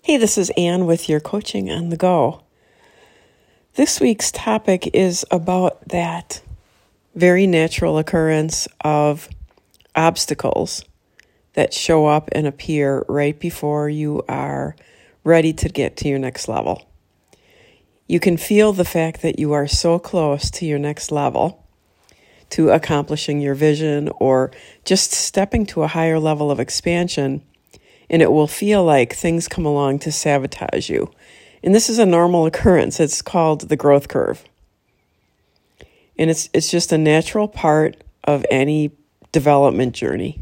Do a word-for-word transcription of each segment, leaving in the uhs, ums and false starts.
Hey, this is Ann with your Coaching on the Go. This week's topic is about that very natural occurrence of obstacles that show up and appear right before you are ready to get to your next level. You can feel the fact that you are so close to your next level, to accomplishing your vision or just stepping to a higher level of expansion, and it will feel like things come along to sabotage you. And this is a normal occurrence. It's called the growth curve. And it's it's just a natural part of any development journey.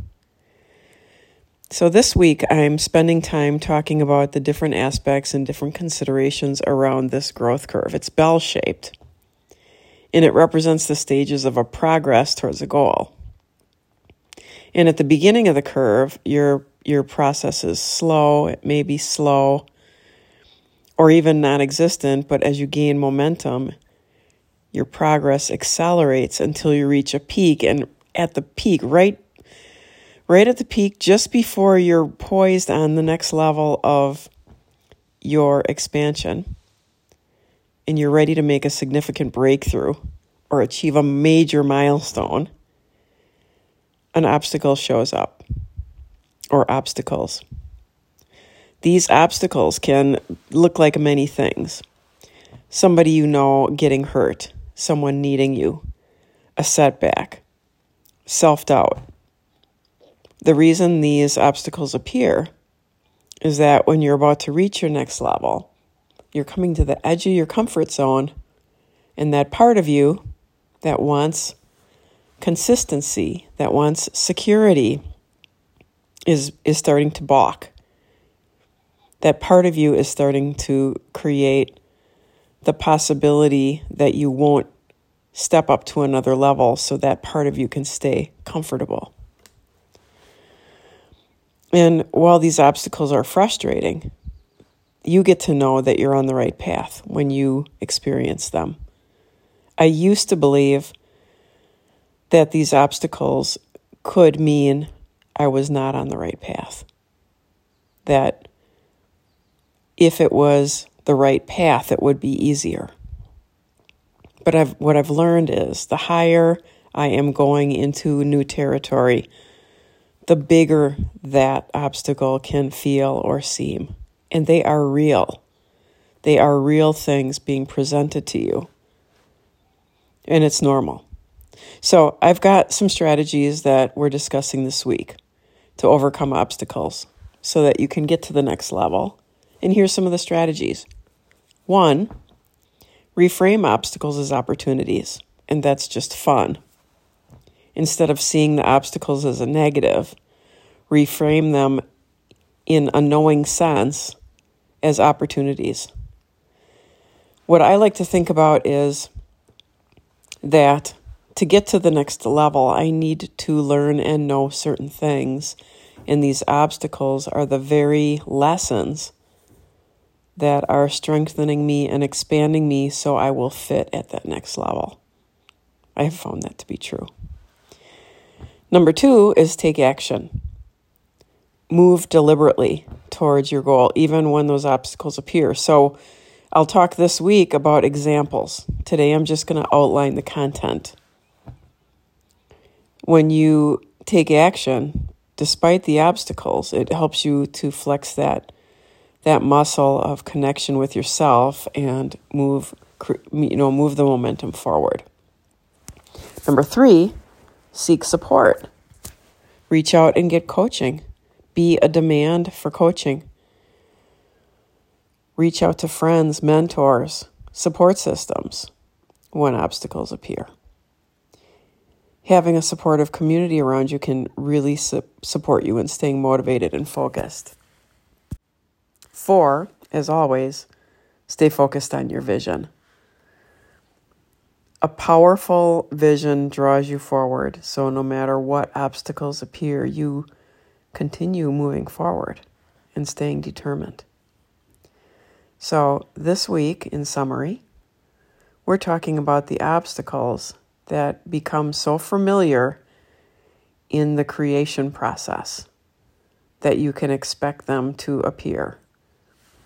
So this week, I'm spending time talking about the different aspects and different considerations around this growth curve. It's bell-shaped, and it represents the stages of a progress towards a goal. And at the beginning of the curve, your your process is slow. It may be slow or even non-existent, but as you gain momentum, your progress accelerates until you reach a peak. And at the peak, right, right at the peak, just before you're poised on the next level of your expansion, and you're ready to make a significant breakthrough or achieve a major milestone, an obstacle shows up. Or obstacles. These obstacles can look like many things. Somebody you know getting hurt, someone needing you, a setback, self-doubt. The reason these obstacles appear is that when you're about to reach your next level, you're coming to the edge of your comfort zone, and that part of you that wants consistency, that wants security, is is starting to balk. That part of you is starting to create the possibility that you won't step up to another level so that part of you can stay comfortable. And while these obstacles are frustrating, you get to know that you're on the right path when you experience them. I used to believe that these obstacles could mean I was not on the right path. That if it was the right path, it would be easier. But I've, what I've learned is the higher I am going into new territory, the bigger that obstacle can feel or seem. And they are real. They are real things being presented to you. And it's normal. So I've got some strategies that we're discussing this week to overcome obstacles so that you can get to the next level. And here's some of the strategies. One, reframe obstacles as opportunities, and that's just fun. Instead of seeing the obstacles as a negative, reframe them in a knowing sense as opportunities. What I like to think about is that to get to the next level, I need to learn and know certain things. And these obstacles are the very lessons that are strengthening me and expanding me so I will fit at that next level. I have found that to be true. Number two is take action. Move deliberately towards your goal, even when those obstacles appear. So I'll talk this week about examples. Today I'm just going to outline the content. When you take action, despite the obstacles, it helps you to flex that that muscle of connection with yourself and move, you know, move the momentum forward. Number three, seek support. Reach out and get coaching. Be a demand for coaching. Reach out to friends, mentors, support systems when obstacles appear. Having a supportive community around you can really su- support you in staying motivated and focused. Four, as always, stay focused on your vision. A powerful vision draws you forward, so no matter what obstacles appear, you continue moving forward and staying determined. So this week, in summary, we're talking about the obstacles that become so familiar in the creation process that you can expect them to appear.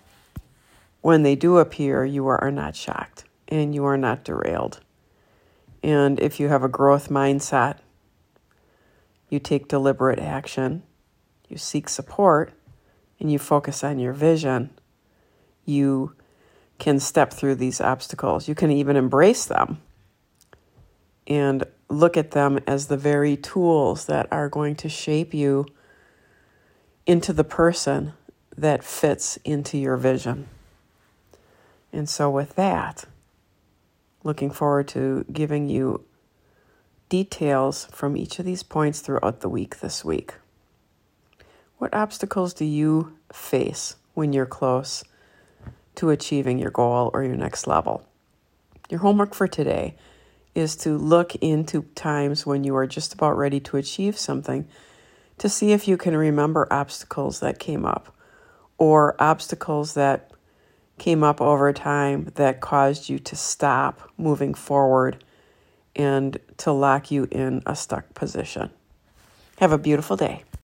when they do appear, you are not shocked and you are not derailed. And if you have a growth mindset, you take deliberate action, you seek support, and you focus on your vision, you can step through these obstacles. You can even embrace them and look at them as the very tools that are going to shape you into the person that fits into your vision. And so with that, looking forward to giving you details from each of these points throughout the week this week. What obstacles do you face when you're close to achieving your goal or your next level? Your homework for today is to look into times when you are just about ready to achieve something to see if you can remember obstacles that came up or obstacles that came up over time that caused you to stop moving forward and to lock you in a stuck position. Have a beautiful day.